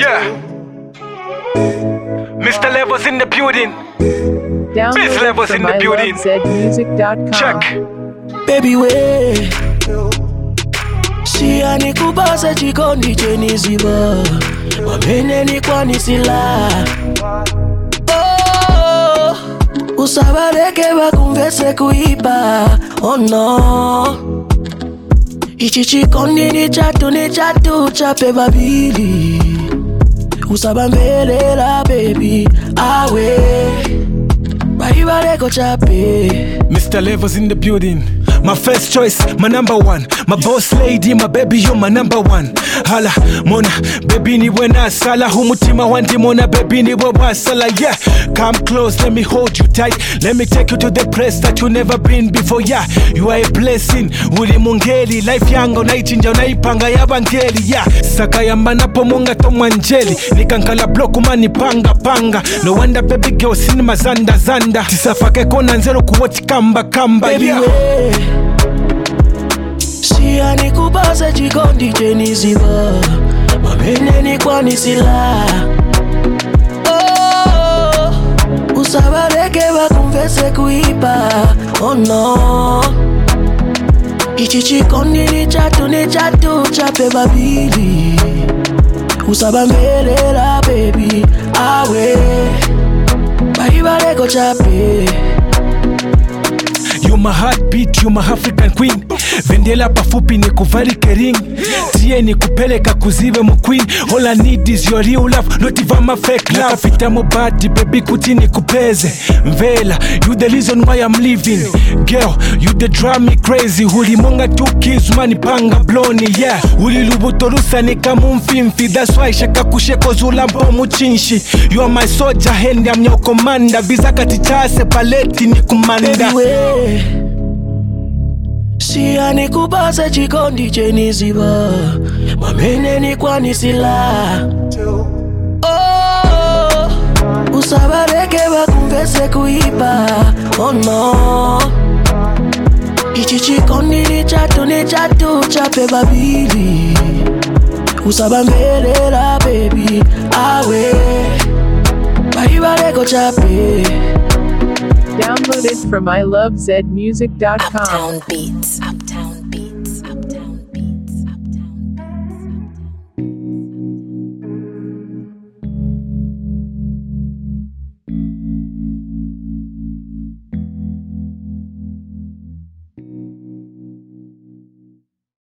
Yeah. Mr. Levels in the building. Biz Levels in the building. Check. Baby we Siya nikubasa chikondi cheniziba Wamene nikwanisila Oh Usabareke bakumvese kuiba Oh no Ichi chikondi ni chatu chape babili Usabambelela baby Awe Baibareko chape Mr. Levels in the building. My first choice, my number one. My boss lady, my baby, you're my number one. Hala, mona, baby ni wena sala. Humutima wandi mona, baby ni wewa sala. Yeah, come close, let me hold you tight. Let me take you to the place that you never been before. Yeah, you are a blessing. Uli mungeli, life yango naichinja unaipanga ya bangeli. Yeah, saka ya manapo munga tomwanjeli. Nikankala bloku mani panga. No wonder baby girl cinema zanda. Tisafake kona nzero kuwati kamba. Baby Yeah. Siya nikubasa chikondi cheniziba Mabene nikwanisila Oh Usabareke bakumvese kuiba Oh no Ichi chikondi ni chatu chape babili Usabambelela baby Awe Baibareko chape You my heartbeat, you my African queen. Vendela pafupi ni kuvalike ring. Tie ni kupeleka kuzive mu queen. All I need is your real love, not even my fake love. Nakapita mo body, baby kutini kupeze. Mvela, you the reason why I'm living. Girl, you the drive me crazy. Huli monga 2 kids, mani panga bloni, yeah. Huli lubutorusa ni kamu mfimfi. That's why shaka kusheko zula mpo muchinshi. You are my soldier, hand I'm your commander. Visa katichase paleti ni kumanda. Siya nikubasa chikondi cheniziba Mamene nikwanisila Oh Usabareke bakumvese kuiba Oh no Ichi chikondi ni chatu chape babili Usabambelela baby Awe Baibareko chape Download it from ilovezmusic.com. Uptown Beats. Uptown.